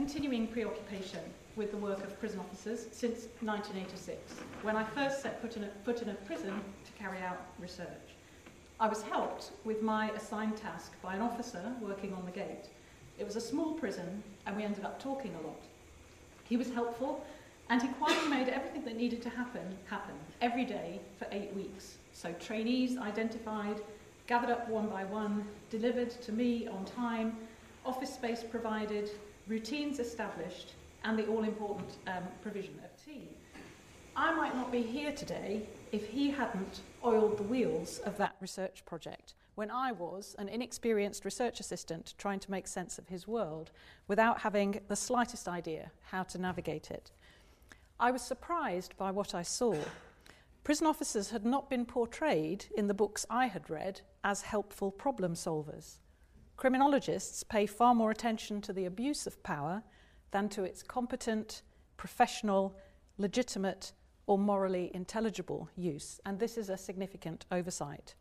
continuing preoccupation with the work of prison officers since 1986, when I first set foot in a prison to carry out research. I was helped with my assigned task by an officer working on the gate. It was a small prison, and we ended up talking a lot. He was helpful, and he quietly made everything that needed to happen every day for 8 weeks. So trainees identified, gathered up one by one, delivered to me on time, office space provided, routines established, and the all-important provision of tea. I might not be here today if he hadn't oiled the wheels of that research project when I was an inexperienced research assistant trying to make sense of his world without having the slightest idea how to navigate it. I was surprised by what I saw. Prison officers had not been portrayed in the books I had read as helpful problem solvers. Criminologists pay far more attention to the abuse of power than to its competent, professional, legitimate, or morally intelligible use, and this is a significant oversight.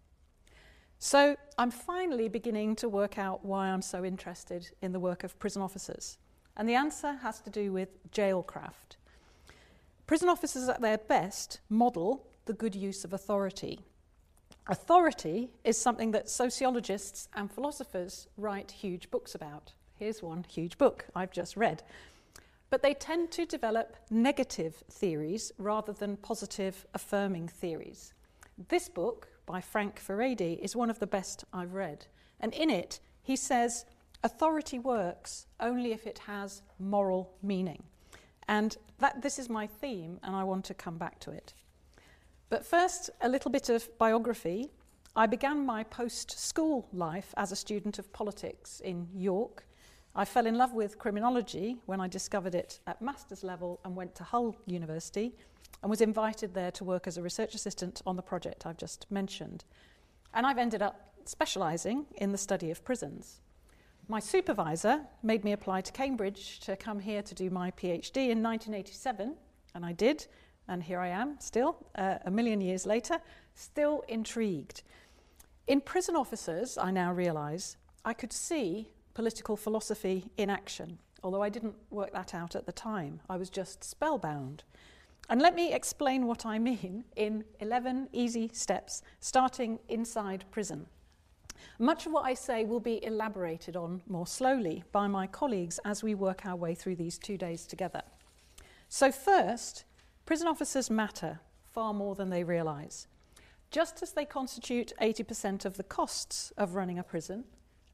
So I'm finally beginning to work out why I'm so interested in the work of prison officers, and the answer has to do with jailcraft. Prison officers at their best model the good use of authority. Authority is something that sociologists and philosophers write huge books about. Here's one huge book I've just read. But they tend to develop negative theories rather than positive, affirming theories. This book by Frank Furedi is one of the best I've read. And in it, he says, authority works only if it has moral meaning. And this is my theme, and I want to come back to it. But first, a little bit of biography. I began my post-school life as a student of politics in York. I fell in love with criminology when I discovered it at master's level and went to Hull University and was invited there to work as a research assistant on the project I've just mentioned. And I've ended up specialising in the study of prisons. My supervisor made me apply to Cambridge to come here to do my PhD in 1987, and I did, and here I am still, a million years later, still intrigued. In prison officers, I now realise, I could see political philosophy in action, although I didn't work that out at the time. I was just spellbound. And let me explain what I mean in 11 easy steps, starting inside prison. Much of what I say will be elaborated on more slowly by my colleagues as we work our way through these 2 days together. So first, prison officers matter far more than they realise. Just as they constitute 80% of the costs of running a prison,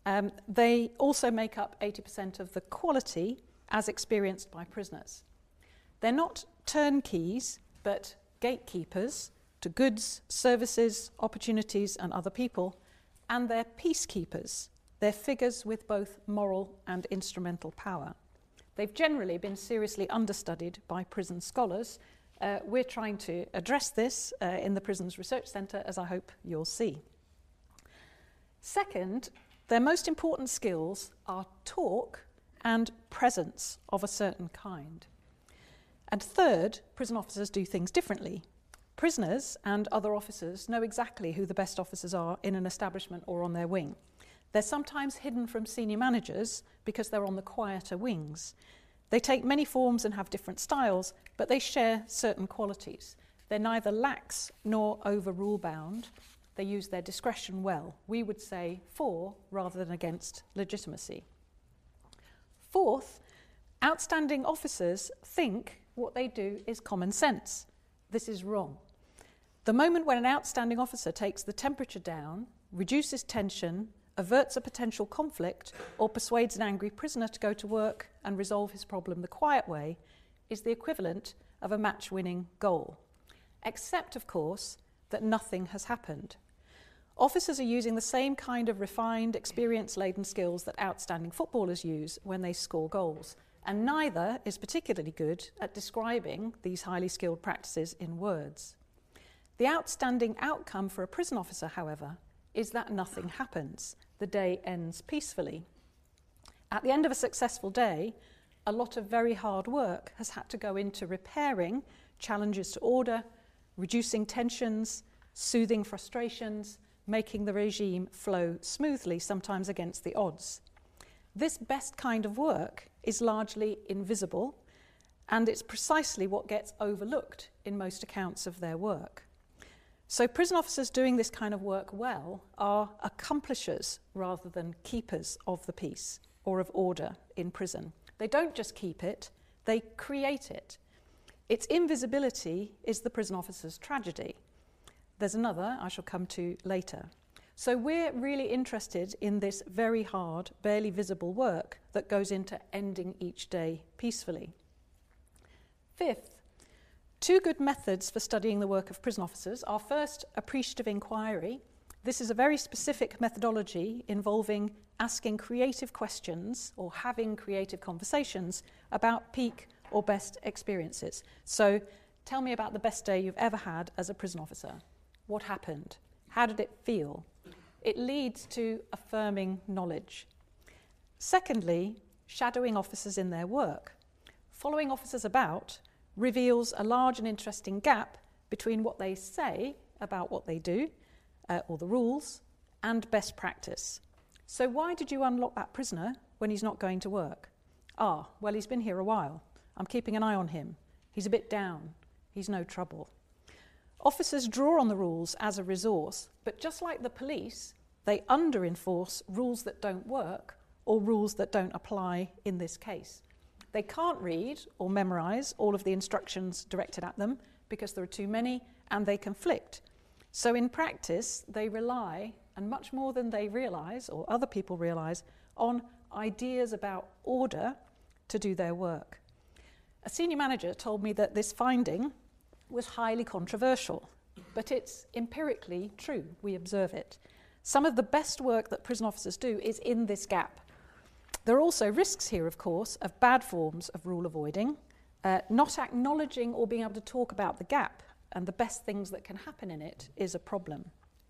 they also make up 80% of the quality as experienced by prisoners. They're not turnkeys, but gatekeepers to goods, services, opportunities, and other people, and they're peacekeepers. They're figures with both moral and instrumental power. They've generally been seriously understudied by prison scholars. We're trying to address this in the Prisons Research Centre, as I hope you'll see. Second, their most important skills are talk and presence of a certain kind. And third, prison officers do things differently. Prisoners and other officers know exactly who the best officers are in an establishment or on their wing. They're sometimes hidden from senior managers because they're on the quieter wings. They take many forms and have different styles, but they share certain qualities. They're neither lax nor over-rule bound. They use their discretion well. We would say for rather than against legitimacy. Fourth, outstanding officers think what they do is common sense. This is wrong. The moment when an outstanding officer takes the temperature down, reduces tension, averts a potential conflict, or persuades an angry prisoner to go to work and resolve his problem the quiet way is the equivalent of a match-winning goal. Except, of course, that nothing has happened. Officers are using the same kind of refined, experience-laden skills that outstanding footballers use when they score goals, and neither is particularly good at describing these highly skilled practices in words. The outstanding outcome for a prison officer, however, is that nothing happens. The day ends peacefully. At the end of a successful day, a lot of very hard work has had to go into repairing challenges to order, reducing tensions, soothing frustrations, making the regime flow smoothly, sometimes against the odds. This best kind of work is largely invisible, and it's precisely what gets overlooked in most accounts of their work. So prison officers doing this kind of work well are accomplishers rather than keepers of the peace or of order in prison. They don't just keep it, they create it. Its invisibility is the prison officer's tragedy. There's another I shall come to later. So we're really interested in this very hard, barely visible work that goes into ending each day peacefully. Fifth, two good methods for studying the work of prison officers are first, appreciative inquiry. This is a very specific methodology involving asking creative questions or having creative conversations about peak or best experiences. So tell me about the best day you've ever had as a prison officer. What happened? How did it feel? It leads to affirming knowledge. Secondly, shadowing officers in their work. Following officers about reveals a large and interesting gap between what they say about what they do, or the rules, and best practice. So why did you unlock that prisoner when he's not going to work? Well, he's been here a while. I'm keeping an eye on him. He's a bit down. He's no trouble. Officers draw on the rules as a resource, but just like the police, they under-enforce rules that don't work or rules that don't apply in this case. They can't read or memorise all of the instructions directed at them because there are too many and they conflict. So in practice, they rely, and much more than they realise or other people realise, on ideas about order to do their work. A senior manager told me that this finding was highly controversial, but it's empirically true. We observe it. Some of the best work that prison officers do is in this gap. There are also risks here, of course, of bad forms of rule avoiding, not acknowledging or being able to talk about the gap and the best things that can happen in it is a problem.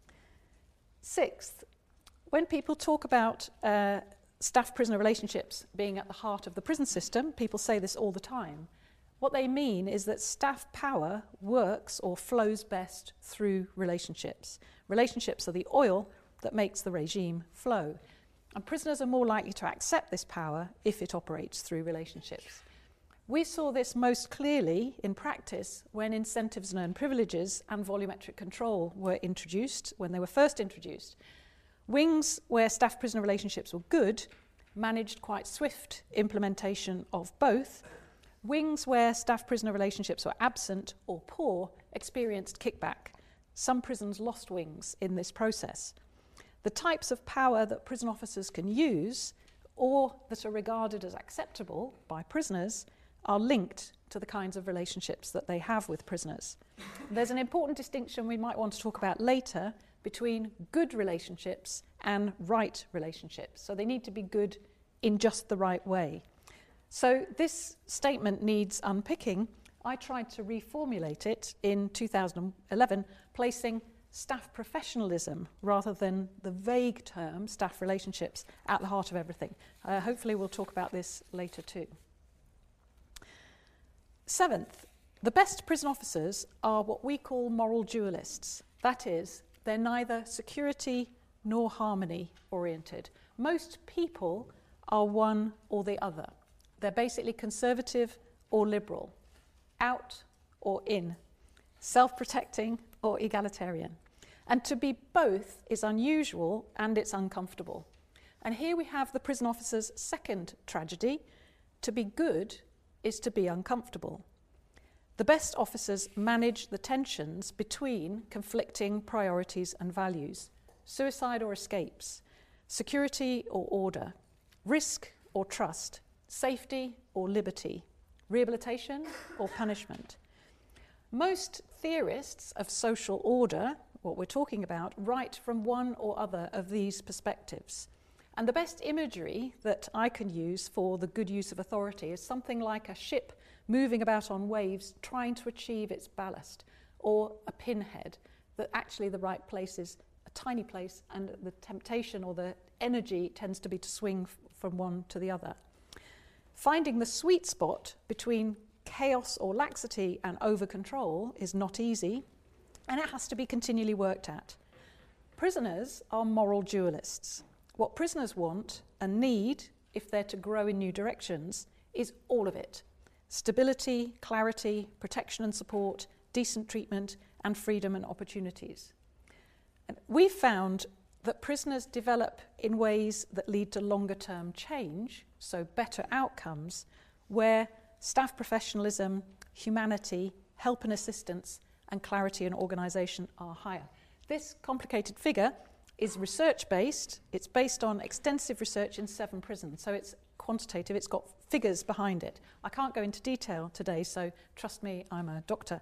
Sixth, when people talk about staff-prisoner relationships being at the heart of the prison system, people say this all the time. What they mean is that staff power works or flows best through relationships. Relationships are the oil that makes the regime flow. And prisoners are more likely to accept this power if it operates through relationships. We saw this most clearly in practice when incentives and earned privileges and volumetric control were introduced, when they were first introduced. Wings where staff-prisoner relationships were good managed quite swift implementation of both. Wings where staff-prisoner relationships were absent or poor experienced kickback. Some prisons lost wings in this process. The types of power that prison officers can use or that are regarded as acceptable by prisoners are linked to the kinds of relationships that they have with prisoners. There's an important distinction we might want to talk about later between good relationships and right relationships. So they need to be good in just the right way. So this statement needs unpicking. I tried to reformulate it in 2011, placing staff professionalism rather than the vague term staff relationships at the heart of everything. Hopefully we'll talk about this later too. Seventh, the best prison officers are what we call moral dualists. That is, they're neither security nor harmony oriented. Most people are one or the other. They're basically conservative or liberal, out or in, self-protecting or egalitarian. And to be both is unusual and it's uncomfortable. And here we have the prison officer's second tragedy. To be good is to be uncomfortable. The best officers manage the tensions between conflicting priorities and values, suicide or escapes, security or order, risk or trust, safety or liberty, rehabilitation or punishment. Most theorists of social order, what we're talking about, write from one or other of these perspectives. And the best imagery that I can use for the good use of authority is something like a ship moving about on waves trying to achieve its ballast, or a pinhead, that actually the right place is a tiny place and the temptation or the energy tends to be to swing from one to the other. Finding the sweet spot between chaos or laxity and over-control is not easy, and it has to be continually worked at. Prisoners are moral dualists. What prisoners want and need if they're to grow in new directions, is all of it. Stability, clarity, protection and support, decent treatment, and freedom and opportunities. And we've found that prisoners develop in ways that lead to longer-term change, so better outcomes, where staff professionalism, humanity, help and assistance, and clarity and organisation are higher. This complicated figure is research-based. It's based on extensive research in 7 prisons, so it's quantitative, it's got figures behind it. I can't go into detail today, so trust me, I'm a doctor.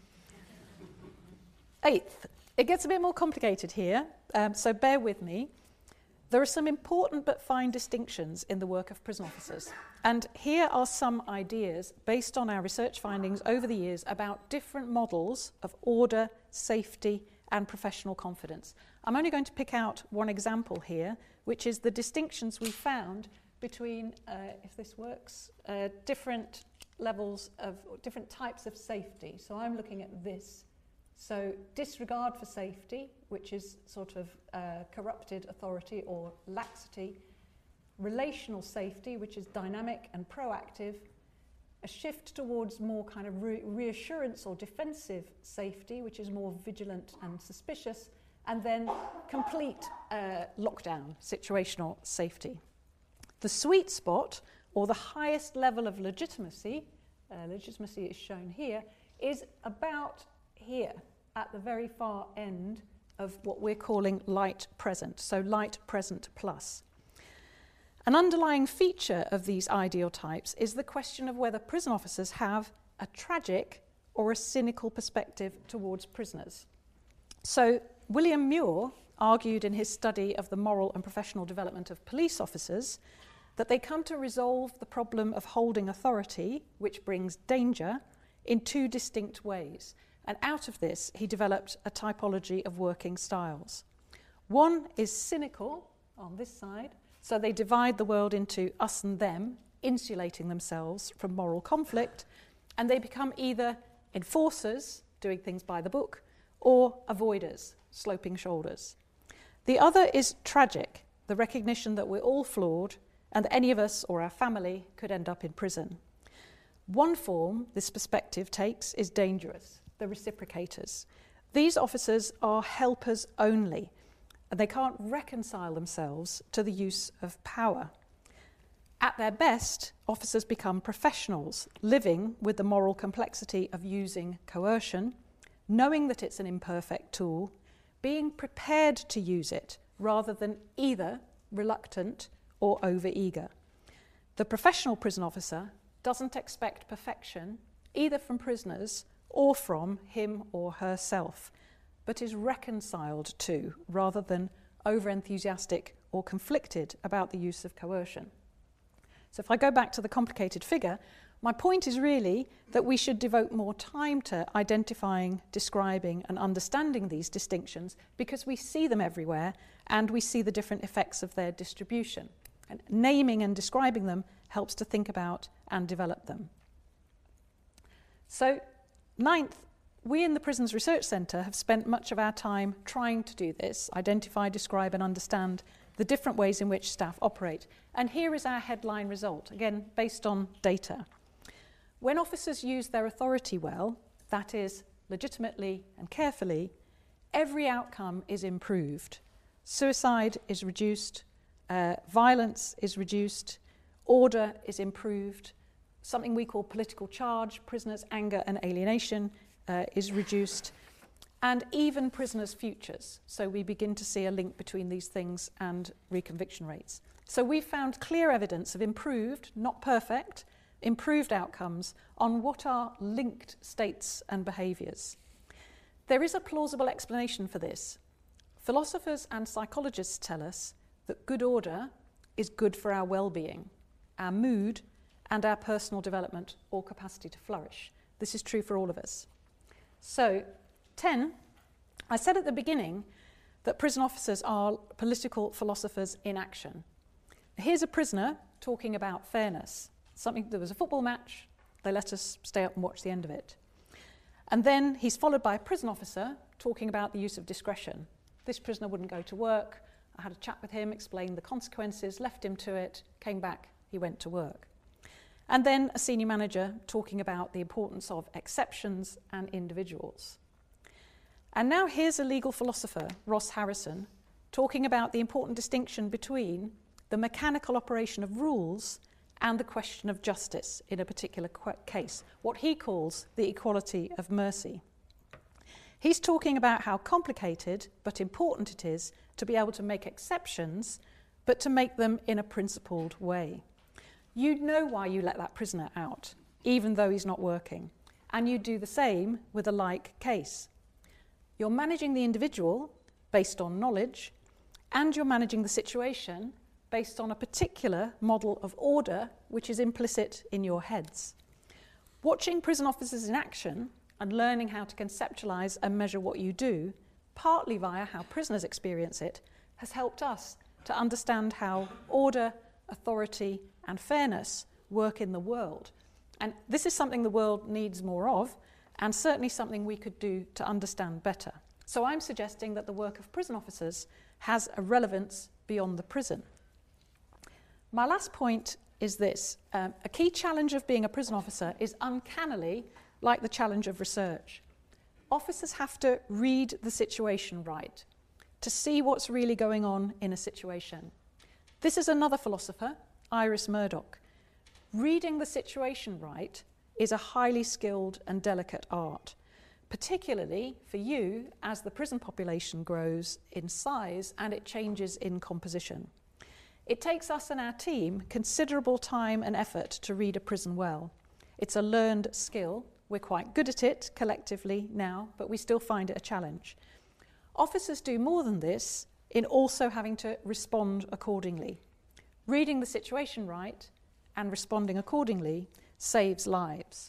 8th, it gets a bit more complicated here, so bear with me. There are some important but fine distinctions in the work of prison officers. And here are some ideas based on our research findings over the years about different models of order, safety, and professional confidence. I'm only going to pick out one example here, which is the distinctions we found between, if this works, different levels of, different types of safety. So I'm looking at this. So disregard for safety, which is sort of corrupted authority or laxity. Relational safety, which is dynamic and proactive. A shift towards more kind of reassurance or defensive safety, which is more vigilant and suspicious. And then complete lockdown, situational safety. The sweet spot, or the highest level of legitimacy is shown here, is about here, at the very far end of what we're calling light present, so light present plus. An underlying feature of these ideal types is the question of whether prison officers have a tragic or a cynical perspective towards prisoners. So William Muir argued in his study of the moral and professional development of police officers that they come to resolve the problem of holding authority, which brings danger, in 2 distinct ways. And out of this, he developed a typology of working styles. One is cynical, on this side, so they divide the world into us and them, insulating themselves from moral conflict, and they become either enforcers, doing things by the book, or avoiders, sloping shoulders. The other is tragic, the recognition that we're all flawed and that any of us or our family could end up in prison. One form this perspective takes is dangerous, the reciprocators. These officers are helpers only, and they can't reconcile themselves to the use of power. At their best, officers become professionals, living with the moral complexity of using coercion, knowing that it's an imperfect tool, being prepared to use it rather than either reluctant or over-eager. The professional prison officer doesn't expect perfection either from prisoners or from him or herself, but is reconciled to rather than over-enthusiastic or conflicted about the use of coercion. So if I go back to the complicated figure, my point is really that we should devote more time to identifying, describing and understanding these distinctions because we see them everywhere and we see the different effects of their distribution. And naming and describing them helps to think about and develop them. So, 9th, we in the Prisons Research Centre have spent much of our time trying to do this, identify, describe and understand the different ways in which staff operate. And here is our headline result, again, based on data. When officers use their authority well, that is, legitimately and carefully, every outcome is improved. Suicide is reduced, violence is reduced, order is improved, something we call political charge, prisoners' anger and alienation is reduced, and even prisoners' futures. So we begin to see a link between these things and reconviction rates. So we found clear evidence of improved, not perfect, improved outcomes on what are linked states and behaviours. There is a plausible explanation for this. Philosophers and psychologists tell us that good order is good for our well-being, our mood, and our personal development or capacity to flourish. This is true for all of us. So, 10, I said at the beginning that prison officers are political philosophers in action. Here's a prisoner talking about fairness. There was a football match, they let us stay up and watch the end of it. And then he's followed by a prison officer talking about the use of discretion. This prisoner wouldn't go to work, I had a chat with him, explained the consequences, left him to it, came back, he went to work. And then a senior manager talking about the importance of exceptions and individuals. And now here's a legal philosopher, Ross Harrison, talking about the important distinction between the mechanical operation of rules and the question of justice in a particular case, what he calls the equality of mercy. He's talking about how complicated but important it is to be able to make exceptions, but to make them in a principled way. You'd know why you let that prisoner out, even though he's not working, and you'd do the same with a like case. You're managing the individual based on knowledge, and you're managing the situation based on a particular model of order which is implicit in your heads. Watching prison officers in action and learning how to conceptualise and measure what you do, partly via how prisoners experience it, has helped us to understand how order, authority and fairness work in the world. And this is something the world needs more of, and certainly something we could do to understand better. So I'm suggesting that the work of prison officers has a relevance beyond the prison. My last point is this. A key challenge of being a prison officer is uncannily like the challenge of research. Officers have to read the situation right, to see what's really going on in a situation. This is another philosopher, Iris Murdoch. Reading the situation right is a highly skilled and delicate art, particularly for you as the prison population grows in size and it changes in composition. It takes us and our team considerable time and effort to read a prison well. It's a learned skill. We're quite good at it collectively now, but we still find it a challenge. Officers do more than this in also having to respond accordingly. Reading the situation right and responding accordingly saves lives.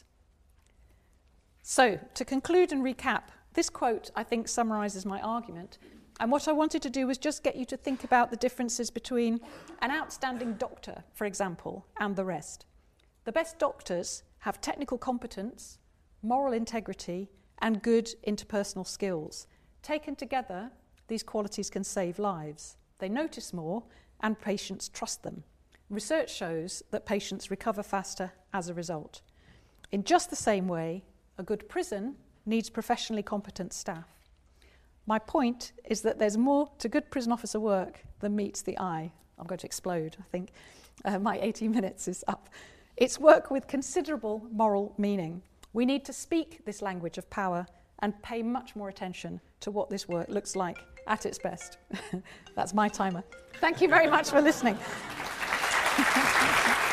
So, to conclude and recap, this quote, I think, summarises my argument. And what I wanted to do was just get you to think about the differences between an outstanding doctor, for example, and the rest. The best doctors have technical competence, moral integrity, and good interpersonal skills. Taken together, these qualities can save lives. They notice more, and patients trust them. Research shows that patients recover faster as a result. In just the same way, a good prison needs professionally competent staff. My point is that there's more to good prison officer work than meets the eye. I'm going to explode, I think. My 18 minutes is up. It's work with considerable moral meaning. We need to speak this language of power and pay much more attention to what this work looks like at its best. That's my timer. Thank you very much for listening.